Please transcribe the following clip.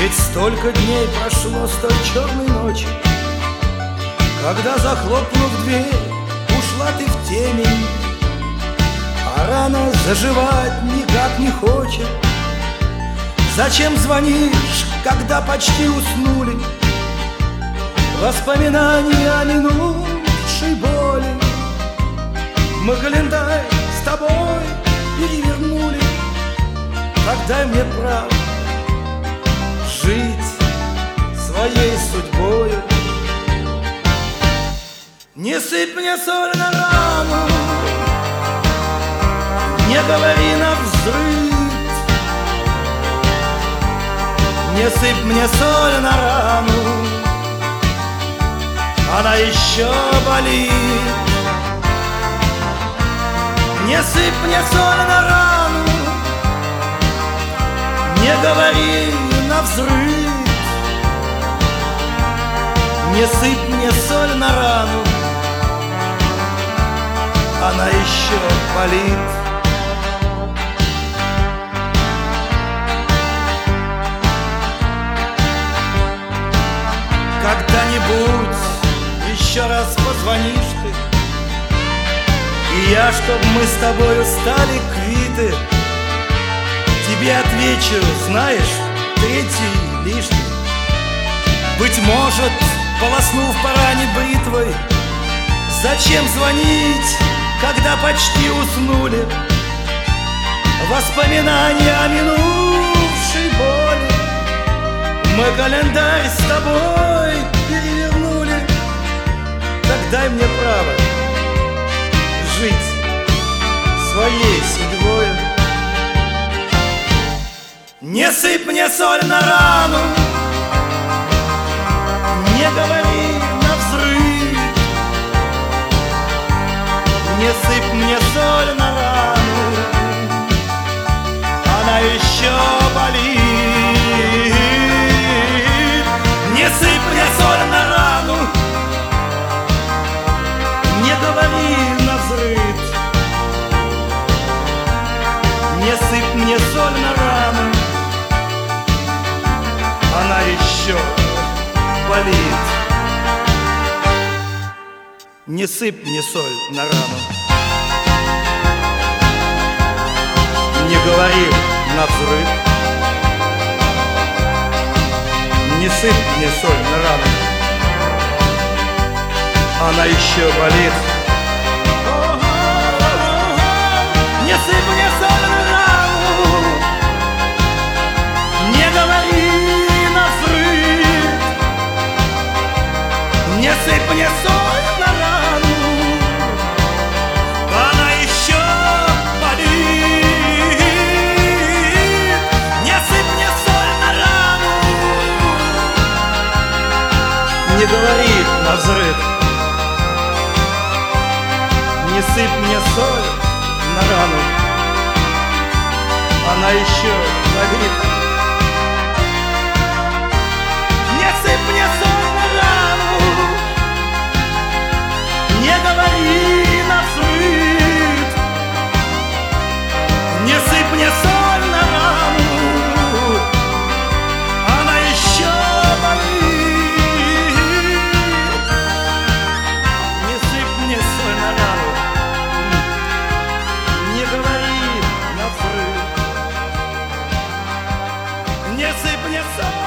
Ведь столько дней прошло с той черной ночи, когда, захлопнув дверь, ушла ты в темень, а рана заживать никак не хочет. Зачем звонишь, когда почти уснули? Воспоминания о минувшей боли. Мы календарь с тобой перевернули. Так дай мне право жить своей судьбою. Не сыпь мне соль на рану, не говори навзрыд. Не сыпь мне соль на рану, она еще болит. Не сыпь мне соль на рану, не говори навзрыд. Не сыпь мне соль на рану, она еще болит. Когда-нибудь еще раз позвонишь ты, и я, чтоб мы с тобою стали квиты, тебе отвечу, знаешь, третий лишний. Быть может, полоснув по ране бритвой, зачем звонить, когда почти уснули? Воспоминания о минувшей боли. Мы календарь с тобой перевернули. Так дай мне право жить своей судьбой. Не сыпь мне соль на рану, не говори навзрыд. Не сыпь мне соль на рану, она еще болит. Не сыпь мне соль на рану, не говори навзрыд. Не сыпь мне соль на рану, она еще болит. Не сыпь мне соль на рану, не говори навзрыд. Не сыпь мне соль на рану, она еще болит. Не сыпь мне соль на рану, не говори навзрыд. Не сыпь мне соль на рану, она еще болит. Не сыпь мне соль на рану, не говори навзрыд. Не сыпь мне соль на рану, она еще болит. Не сыпь мне соль на рану, не говори навзрыд. Не сыпь мне соль на рану, она еще болит. Не сыпь мне соль на рану, не говори навзрыд. Не сыпь мне соль.